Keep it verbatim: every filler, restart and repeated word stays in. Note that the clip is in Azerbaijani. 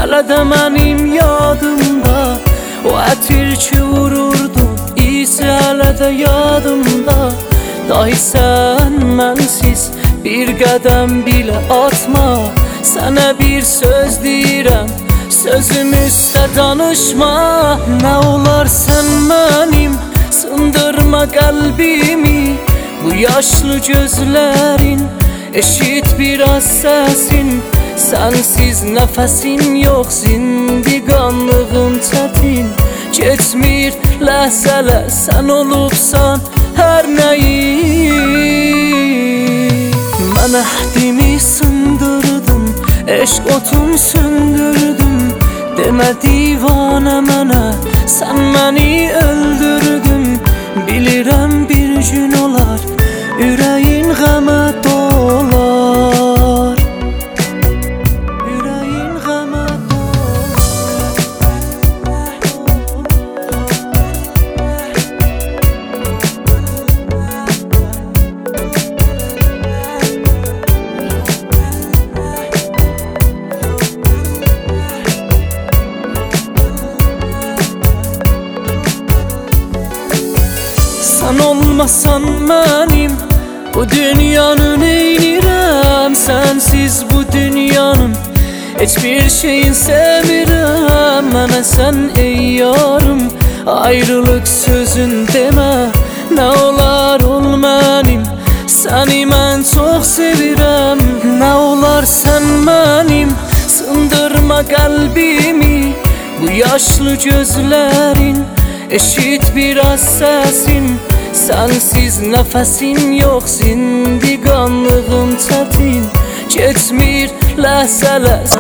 Hələ də mənim yadımda o ətir ki vururdun, isi hələ də yadımda. Day sən mənsiz bir qədəm bilə atma, sənə bir söz deyirəm, sözüm üstə danışma. Nə olar sən mənim, sındırma qəlbimi, bu yaşlı gözlərin, eşit biraz səsin. Sənsiz nəfəsim yox, zindiqanlığım çətin. Keçmir ləhzələr, sən olubsan hər nəyi. Mən əhdimi sındırdım, eşq otun söndürdüm. Demə divanə mənə, sən məni öldürdün. Bilirəm bir gün olar, ürəyin qəmə dolar. Ürəyin qəmə sən olmasan mənim, bu dünyanı neynirəm? Sənsiz bu dünyanın heç bir şeyin semirəm. Mənə sən ey yarım, ayrılıq sözün demə. Nə olar ol mənim, səni mən çox sevirəm. Nə olar sən mənim, sındırma qəlbimi, bu yaşlı gözlərin, eşit biraz səsin. Sənsiz nəfəsim yox, zindiqanlığım çətin. Keçmir ləhzələr.